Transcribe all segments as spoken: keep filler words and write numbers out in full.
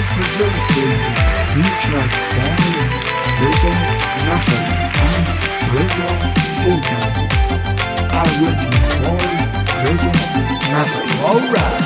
Preserve Richard Ball, Reza Nahal, and Reza Sultan. I will call Reza Nahal. Alright.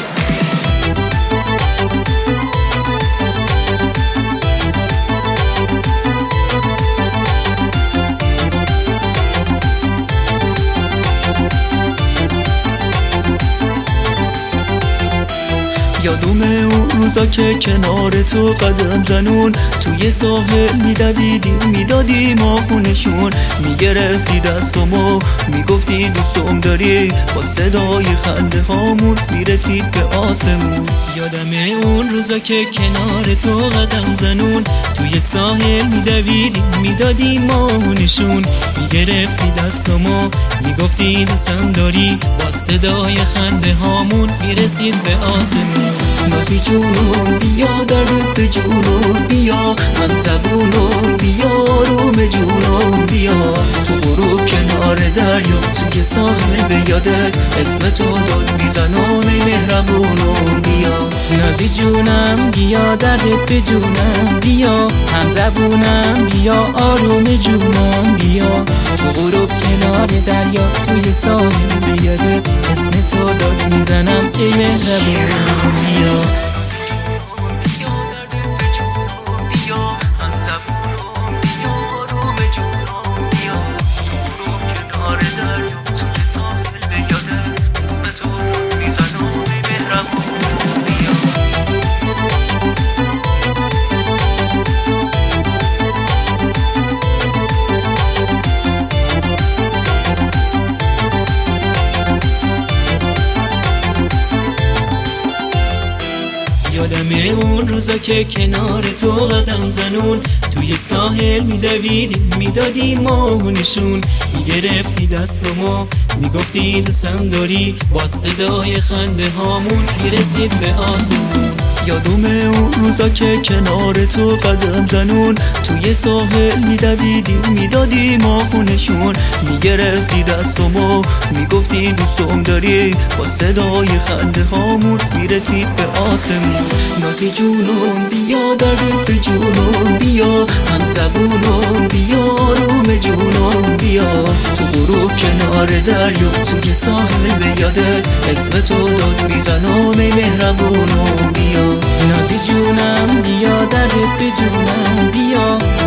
یادومه اون روزا که کنار تو قدم زنون توی ساحل میدویدیم میدادی ما خونشون میگرفتی دستمو میگفتی دوستم داری با صدای خنده هامون میرسید به آسمون. یادمه اون روزا که کنار تو قدم زنون توی ساحل میدویدیم میدادی ما خونشون میگرفتی دستمو میگفتی دوستم داری با صدای خنده هامون میرسید به آسمون. نازی جونم بیا درد به جونم بیا هم زبونم بیا روم جونم بیا تو غروب کنار دریا توی ساحل به یادت اسم تو داد میزنم ای مهربونم بیا. نازی جونم بیا درد به جونم بیا هم زبونم بیا آروم جونم بیا تو غروب کنار دریا توی ساحل به یادت اسم تو داد میزنم ای مهربونم بیا. یادمه اون روزا که کنار تو قدم زنون توی ساحل میدویدیم میدادی ما نشون میگرفتی دستمو میگفتی دوستم داری با صدای خنده هامون میرسید به آسمون. یادومه اون روزا که کنار تو قدم زنون توی ساحل میدویدیم میدادی ما خونشون میگرفتی دستمو میگفتی دوستم داری با صدای خنده هامون میرسید به آسمون. نازی جونم بیا درد به جونم بیا هم زبونم بیا روم جونم بیا تو غروب کنار دریا توی ساحل به یادت اسم تو داد میزنم ای مهربونم بیا. نازی جونم بیا درد به جونم بیا